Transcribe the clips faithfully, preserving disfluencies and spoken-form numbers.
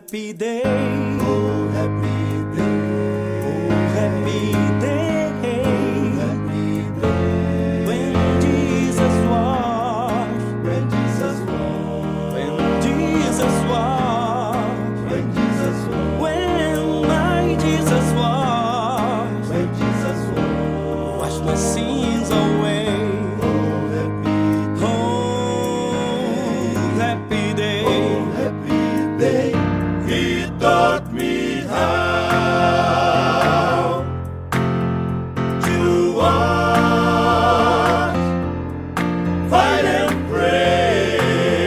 happy day. Oh, happy day. Oh, happy day. Oh, happy day. When Jesus washed. When Jesus washed. When Jesus washed. When Jesus washed. When my Jesus washed. When Jesus washed. Wash my sins away. Oh, happy Oh, happy day. Oh, happy day. He taught me how to walk, fight and pray,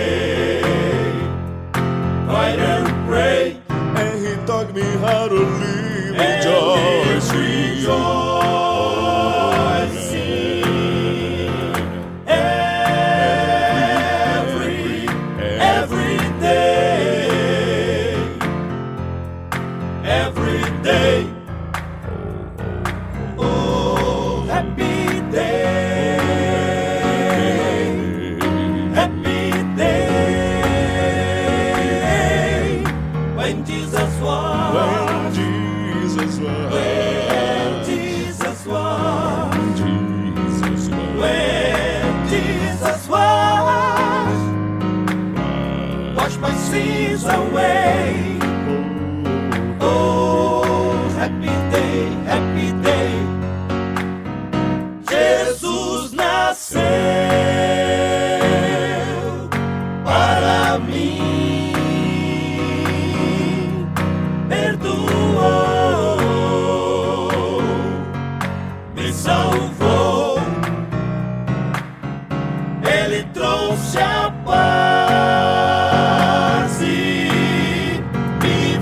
fight and pray, And he taught me how to live and rejoicing. rejoicing every, every day, every day. Oh, happy day, happy day, when Jesus was, When Jesus was. when Jesus was, Jesus was. when Jesus was, wash my sins away. Oh, happy day, happy day. Jesus nasceu para mim, perdoou, me salvou. Ele trouxe a paz e me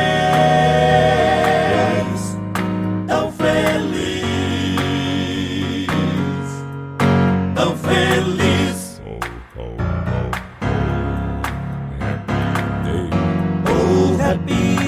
fez tão feliz, tão feliz. Oh, oh, oh, happy day. Oh, happy